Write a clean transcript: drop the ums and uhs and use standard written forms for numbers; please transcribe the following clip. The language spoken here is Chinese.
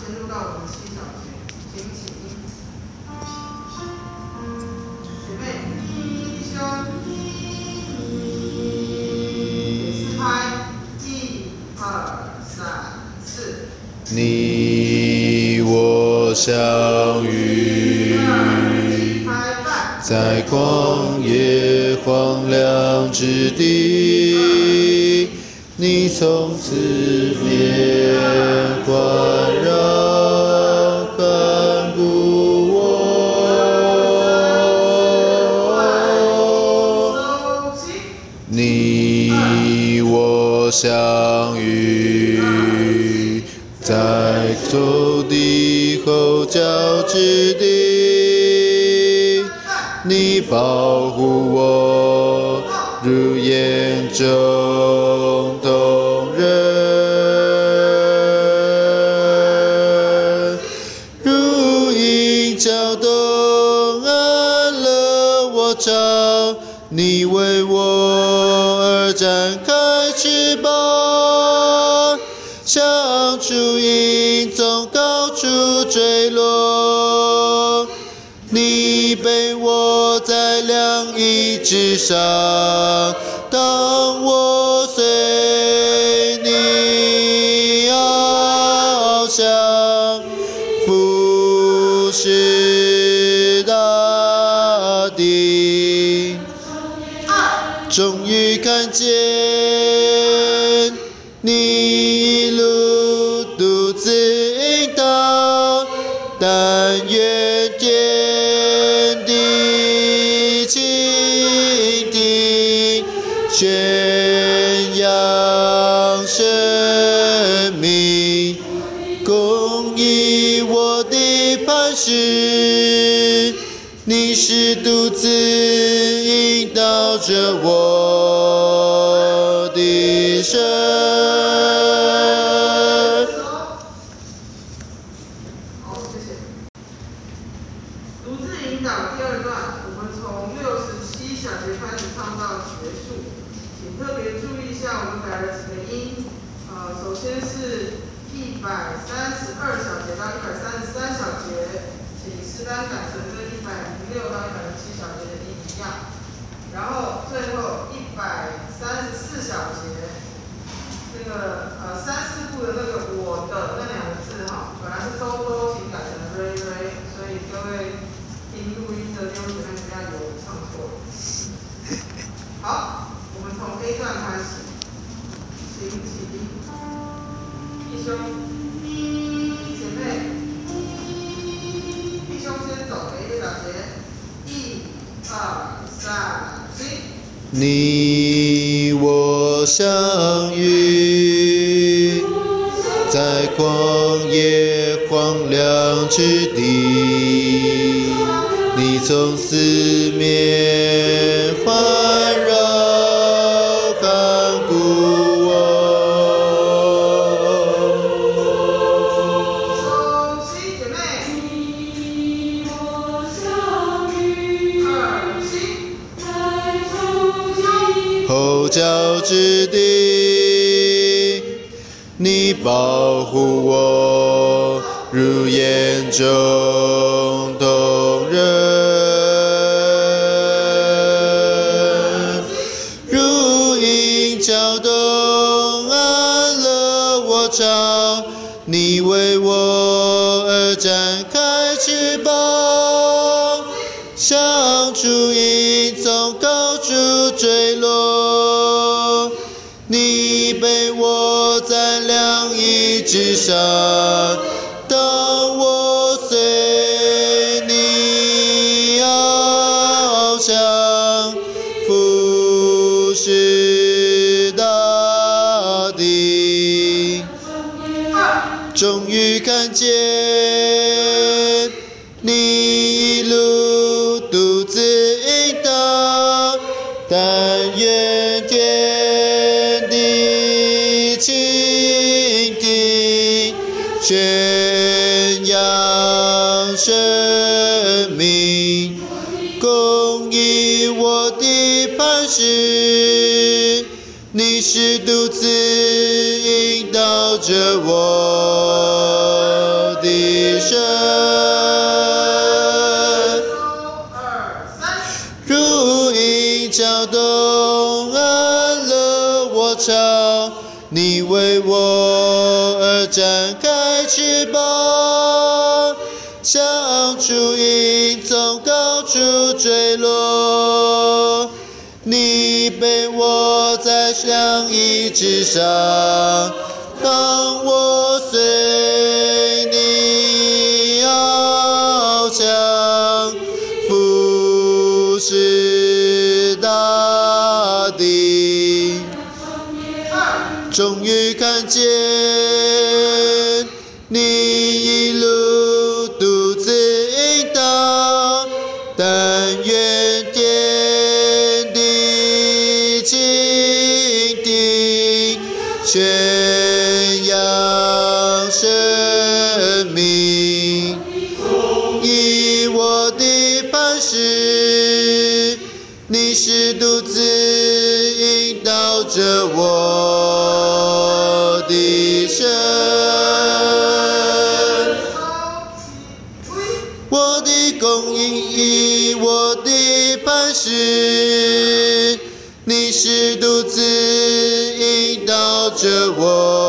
先录到我们7小节，请起。姐妹，弟兄，4拍，1、2、3、4。 你我相遇在旷野荒凉之地，你从四面环绕看顾我。你我相遇在仇敌吼叫之地，你保护我如眼中瞳人，如鹰搅动安了我巢，你为我而展开翅膀，像雏鹰从高处坠落，你背我在两翼之上，当我随你翱翔，俯视大地，终于看见你一路独自引导，但愿天地倾听，宣扬生命，公义我的磐石，你是独自引导着我的生。 好，谢谢。独自引导第2段，我们从67小节开始唱到结束，请特别注意一下，我们改了几个音。首先是132小节到133小节，请诗单改成跟106到107小节的音一样。然后最后134小节，那个3、4部的那个我的那2个字哈，本来是都，请改成 re， 所以各位听录音的弟兄姐妹不要有唱错。好，我们从 A 段开始，请起。弟兄，姐妹，弟兄先走每一个小节，1、2、3、行。 你我相遇在旷野荒凉之地，你从四面环绕看顾我。 手起，姐妹。 吼叫之地，你保护我如眼中瞳人，如鹰搅动安了我巢，你为我而展开翅膀，像雏鹰从高处坠落，你背我在两翼之上，当我随你翱翔，俯视大地，终于看见你一路独自引导，但愿天地倾听，宣扬生命，公义我的磐石，你是独自引导着我的展开翅膀，像雏鹰从高处坠落。你背我在相翼之上，当我随你翱翔，俯视大地。终于看见你一路独自引导，但愿天地倾听，宣扬生命。以我的磐石，你是独自引导着我的生。我的供应，我的磐石，你是独自引导着我